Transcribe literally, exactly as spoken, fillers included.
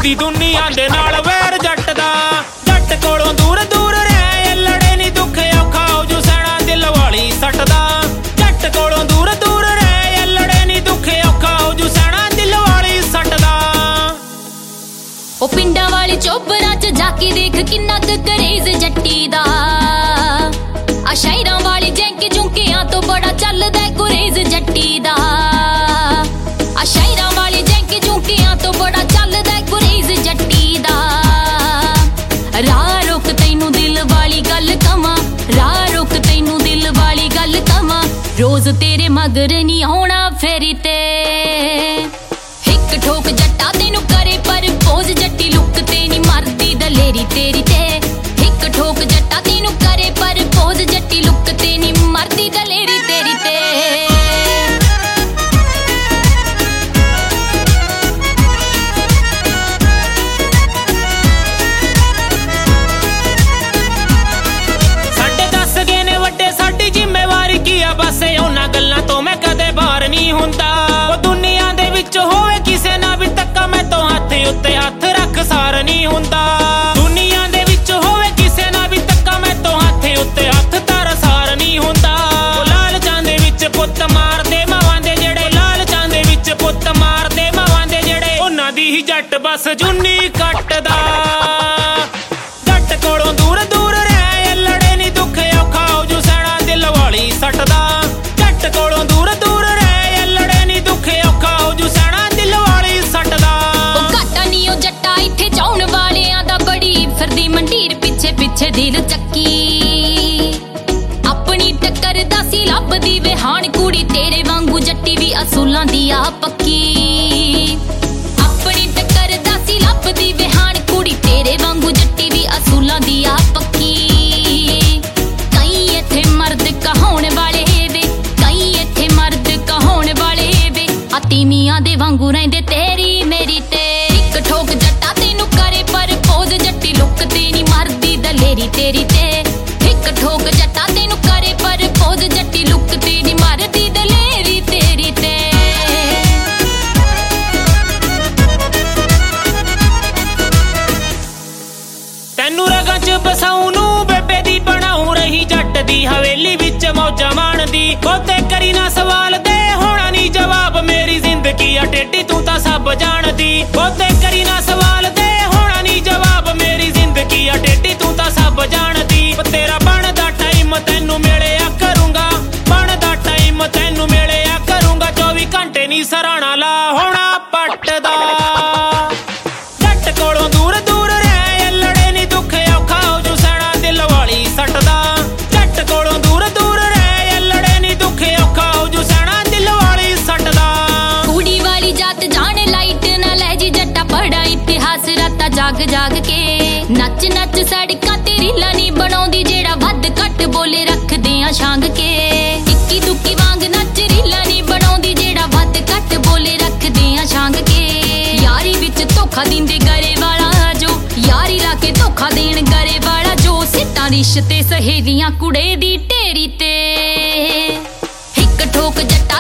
दी दुनिया दे नाल वैर जट दा। जट कोलों दूर दूर रह लड़े नी दुख औखा हो जू सैना दिल वाली सट दा। जट कोलों दूर दूर रह लड़े नी दुख औखा हो जू सैना दिल वाली सट दा। ओ पिंडा वाली चोपरां च जाके देख किन्ना क करेज जट्टी दा। आ शायरां वाली जैंक झुंकियां तो बड़ा चलदा गुरेज जट्टी दा। आ शायरां वाली जैंक झुंकियां तो बड़ा चलदा गुरेज जट्टी दा। राह रुक तैनू दिल वाली गल कवां, राह रुक तैनू दिल वाली गल कवां। रोज तेरे मगर नी आउणा फेरी ते हिक ठोक जट्टा तेनू करे पर पोज जट्टी लुक ते नी मरदी दलेरी तेरी ते। हिक ठोक जट्टा तेनू करे पर पोज जट्टी लुक ते नी मरदी दलेरी तेरी ते। साडे दस गए ने वड्डे साडी जिम्मेवारी की आ बस उन्हां गल्लां तो मैं कदे बाहर नहीं हुंदा। ओ दुनिया दे विच होवे किसे ना भी तक्का मैं तो हत्थ उत्ते हत्थ रख सार नहीं हुंदा। दुनिया दे विच होवे किसे ना भी तक्का मैं तो हत्थ उत्ते हत्थ तार सार नहीं हुंदा। ओ लाल चांदे विच पुੱਤ मारदे मावां दे जेड़े, लाल चांदे विच पुੱਤ मारदे मावां दे जेड़े, उन्हां दी ही जट बस जुन्नी कटदा। जट कोलों दूर दूर रह लड़े नी दुख औखा हो जू सैना दिल वाली सट दा। जट कोलों दूर दूर रह लड़े नी दुख औखा हो जू सैना दिल वाली सट दा। ओ घाटा नी ओ जट्टा इत्थे चाउण वालियां दा बड़ी फिरदी मंडीर पिछे पिछे दिल चक्की। अपनी टक्कर दा सी लभदी वे हाण कुड़ी तेरे वांगू जट्टी भी असूलां दी आ पक्की। अपनी टक्कर दा सी लभदी वे हाण कुड़ी तेरे वांगू जट्टी भी असूलां दी आ पक्की। कई इत्थे मर्द कहाउण वाले वे, कई इत्थे मर्द कहाउण वाले वे, आ तीमियां दे वांगू रहिंदे तेरी मेरी ते। हिक ठोक जट्टा तेनू करे पर पोज जट्टी लुक ते नी मरदी दलेरी तेरी ते। हिक ठोक जट्टा तेनू करे पर पोज जट्टी लुक ते नी मरदी दलेरी तेरी ते। तैनू रगां च बसाऊं नू बेबे दी बनाऊं रही जट दी हवेली विच मौजा माणदी। बहुते करी ना सवाल दे होना नी जवाब, मेरी जिंदगी आ टेढ़ी तू तां सब जानदी। बहुते करी ना सवाल दे होना नी जवाब, मेरी जिंदगी आ टेढ़ी तू तां सब जानदी। तेरा बनदा टाइम तैनू मिलिया करूंगा, बनदा टाइम तैनू मिलिया करूंगा। चौबी घंटे नी सराणा ला होना पटदा। जट कोलों दूर दूर रह लड़े नी दुख औखा हो जू सैना दिल वाली सट दा। जट कोलों दूर दूर रह लड़े नी दुख औखा हो जू सैना दिल वाली सट दा। कुड़ी वाली जात जान लाइट ना ले जी जट्टा पढ़ा इतिहास राता जाग जाग के। नच नच सड़कां ते रीलां नी बनाउंदी जेड़ा वध घट बोले रखदे आ छांग के। इक्की दुक्की वांग नच रीलां नी बनाउंदी जेड़ा वध घट बोले रखदे आ छांग के। यारी विच धोखा दिंदे गरे वाला जो, यारी ला के धोखा देण गरे वाला जो। सिੱਟਾਂ रिश्ते सहेलियां कुड़े दी ढेरी ते। हिक ठोक जट्टा